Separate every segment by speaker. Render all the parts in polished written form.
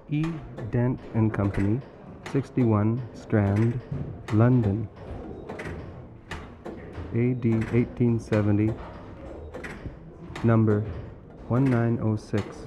Speaker 1: E. Dent and Company, 61 Strand, London, AD 1870, number 1906.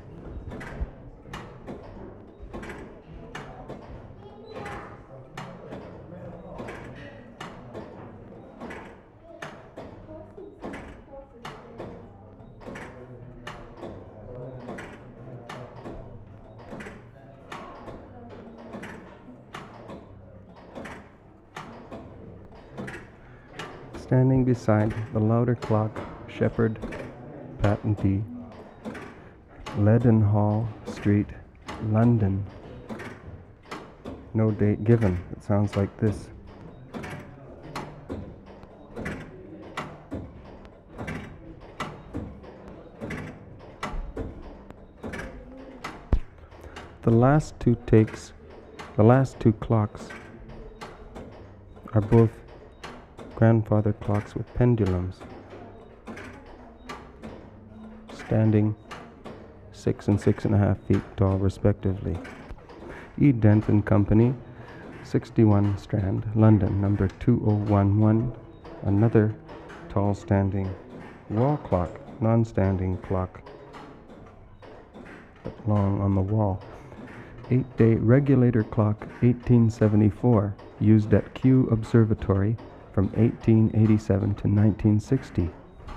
Speaker 1: Standing beside the louder clock, Shepherd, patentee, Leadenhall Street, London. No date given. It sounds like this. The last two clocks are both grandfather clocks with pendulums, standing 6 and 6.5 feet tall respectively. E. Dent and Company, 61 Strand, London, number 2011. Another tall standing wall clock, non-standing clock, long on the wall. 8-day regulator clock, 1874, used at Kew Observatory from 1887 to 1960.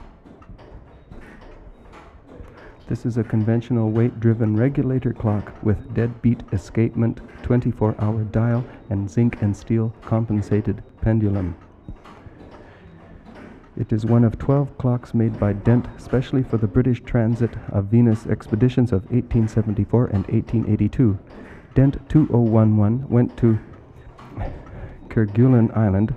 Speaker 1: This is a conventional weight-driven regulator clock with deadbeat escapement, 24-hour dial, and zinc and steel compensated pendulum. It is one of 12 clocks made by Dent specially for the British transit of Venus expeditions of 1874 and 1882. Dent 2011 went to Kerguelen Island,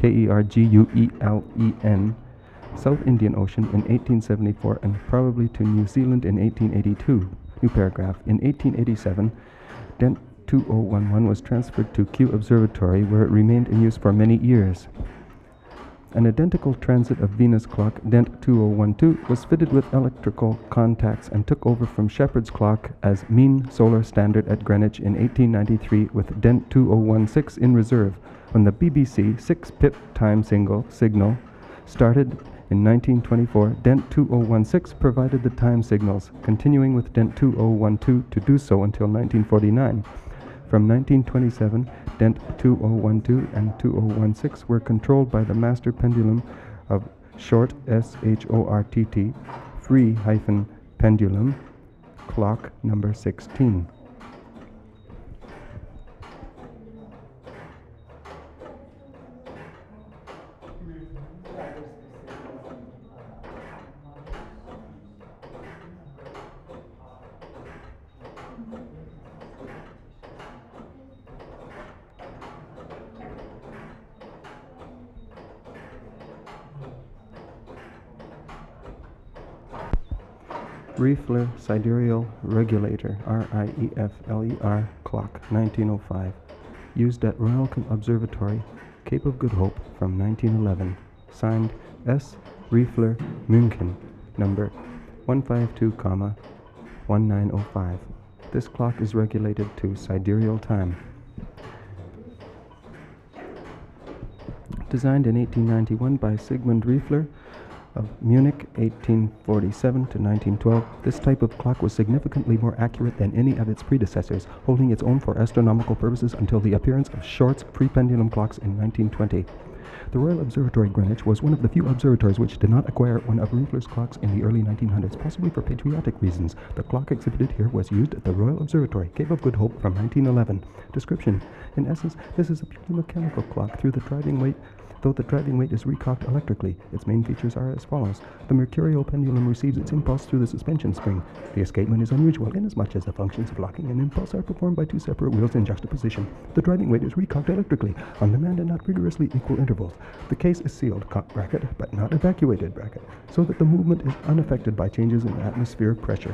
Speaker 1: Kerguelen, South Indian Ocean in 1874 and probably to New Zealand in 1882. New paragraph. In 1887, Dent 2011 was transferred to Kew Observatory where it remained in use for many years. An identical transit of Venus clock, Dent 2012, was fitted with electrical contacts and took over from Shepherd's clock as mean solar standard at Greenwich in 1893 with Dent 2016 in reserve. When the BBC 6-pip time signal started in 1924, Dent 2016 provided the time signals, continuing with Dent 2012 to do so until 1949. From 1927, Dent 2012 and 2016 were controlled by the master pendulum of short SHORTT, free-pendulum, clock number 16. Riefler Sidereal Regulator, RIEFLER, clock, 1905, used at Royal Observatory, Cape of Good Hope from 1911, signed S. Riefler München, number 152,1905. This clock is regulated to sidereal time. Designed in 1891 by Sigmund Riefler, of Munich, 1847 to 1912, this type of clock was significantly more accurate than any of its predecessors, holding its own for astronomical purposes until the appearance of Short's free-pendulum clocks in 1920. The Royal Observatory Greenwich was one of the few observatories which did not acquire one of Riefler's clocks in the early 1900s, possibly for patriotic reasons. The clock exhibited here was used at the Royal Observatory, Cape of Good Hope, from 1911. Description. In essence, this is a purely mechanical clock though the driving weight is recocked electrically. Its main features are as follows. The mercurial pendulum receives its impulse through the suspension spring. The escapement is unusual inasmuch as the functions of locking and impulse are performed by two separate wheels in juxtaposition. The driving weight is recocked electrically, on demand and at rigorously equal intervals. The case is sealed, bracket, but not evacuated, bracket, so that the movement is unaffected by changes in atmospheric pressure.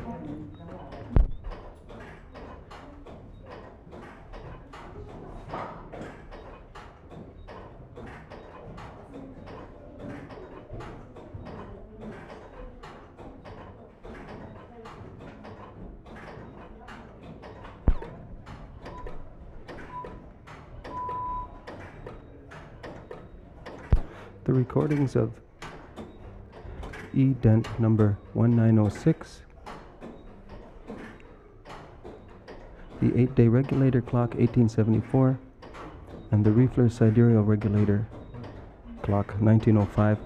Speaker 1: the recordings of E-dent number 1906, the 8-day regulator clock 1874, and the Riefler sidereal regulator clock 1905.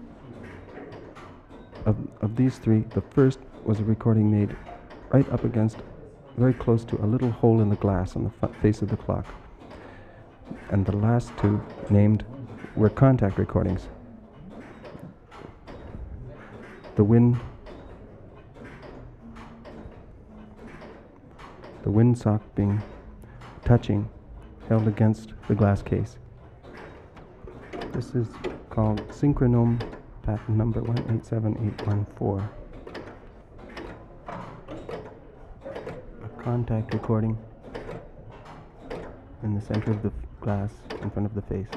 Speaker 1: Of these three, the first was a recording made right up against, very close to a little hole in the glass on the face of the clock. And the last two named were contact recordings. The wind sock being touching, held against the glass case. This is called Synchronome patent number 187814. A contact recording in the center of the glass in front of the face.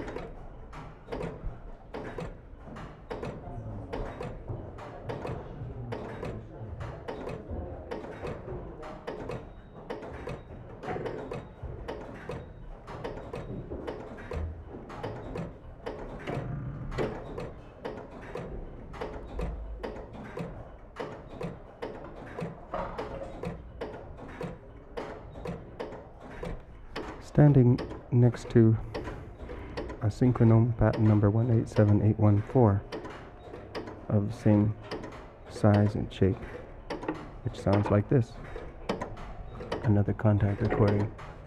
Speaker 1: Standing next to a Synchronome patent number 187814 of the same size and shape, which sounds like this. Another contact recording.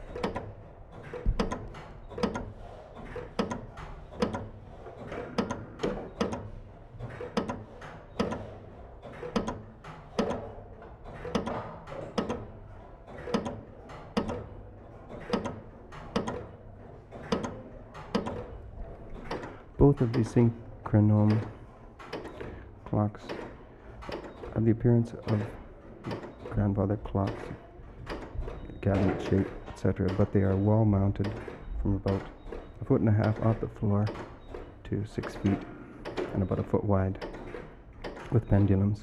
Speaker 1: Both of these Synchronome clocks have the appearance of grandfather clocks, cabinet shape, etc., but they are wall mounted from about 1.5 feet off the floor to 6 feet and about 1 foot wide with pendulums.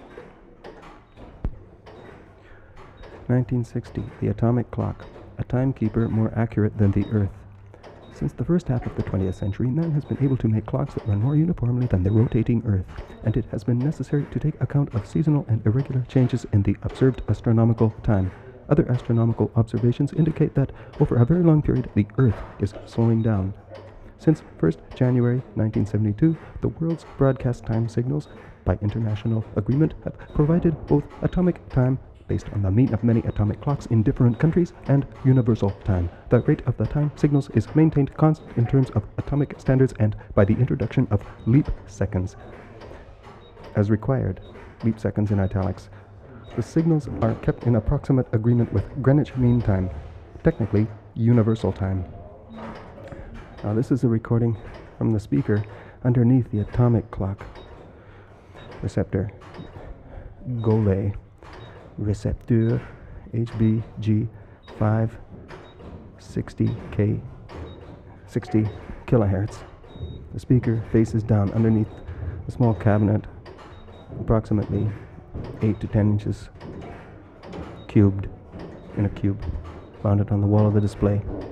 Speaker 1: 1960, the atomic clock, a timekeeper more accurate than the Earth. Since the first half of the 20th century, man has been able to make clocks that run more uniformly than the rotating Earth, and it has been necessary to take account of seasonal and irregular changes in the observed astronomical time. Other astronomical observations indicate that, over a very long period, the Earth is slowing down. Since 1st January 1972, the world's broadcast time signals, by international agreement, have provided both atomic time based on the mean of many atomic clocks in different countries, and universal time. The rate of the time signals is maintained constant in terms of atomic standards and by the introduction of leap seconds. As required, leap seconds in italics. The signals are kept in approximate agreement with Greenwich Mean Time, technically universal time. Now this is a recording from the speaker underneath the atomic clock receptor. Golay. Recepteur HBG 560K 60 kilohertz. The speaker faces down underneath a small cabinet, approximately 8 to 10 inches cubed in a cube, mounted on the wall of the display.